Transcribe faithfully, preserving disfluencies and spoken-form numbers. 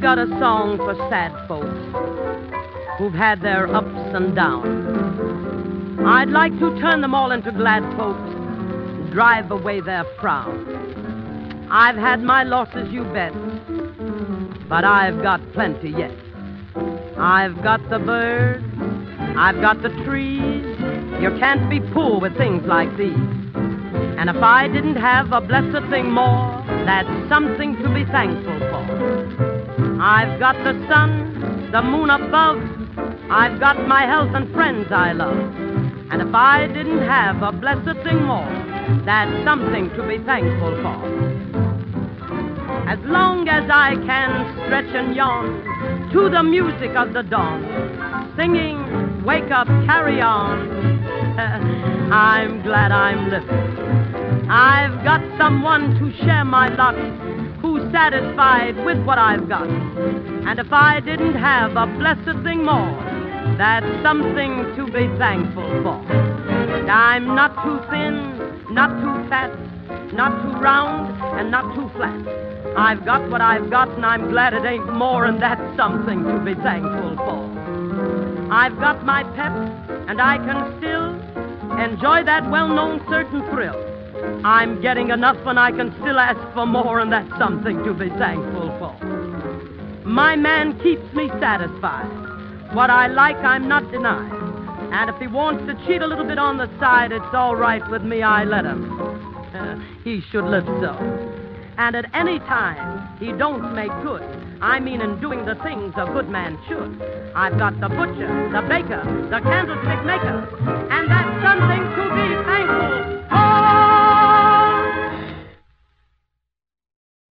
got a song for sad folks who've had their ups and downs. I'd like to turn them all into glad folks, drive away their frowns. I've had my losses, you bet, but I've got plenty yet. I've got the birds, I've got the trees. You can't be poor with things like these. And if I didn't have a blessed thing more, that's something to be thankful for. I've got the sun, the moon above. I've got my health and friends I love. And if I didn't have a blessed thing more, that's something to be thankful for. As long as I can stretch and yawn to the music of the dawn, singing, wake up, carry on, I'm glad I'm living. I've got someone to share my lot, who's satisfied with what I've got. And if I didn't have a blessed thing more, that's something to be thankful for. I'm not too thin, not too fat, not too round, and not too flat. I've got what I've got, and I'm glad it ain't more, and that's something to be thankful for. I've got my pep, and I can still enjoy that well-known certain thrill. I'm getting enough, and I can still ask for more, and that's something to be thankful for. My man keeps me satisfied. What I like, I'm not denied. And if he wants to cheat a little bit on the side, it's all right with me, I let him. Uh, he should live so. And at any time, he don't make good. I mean in doing the things a good man should. I've got the butcher, the baker, the candlestick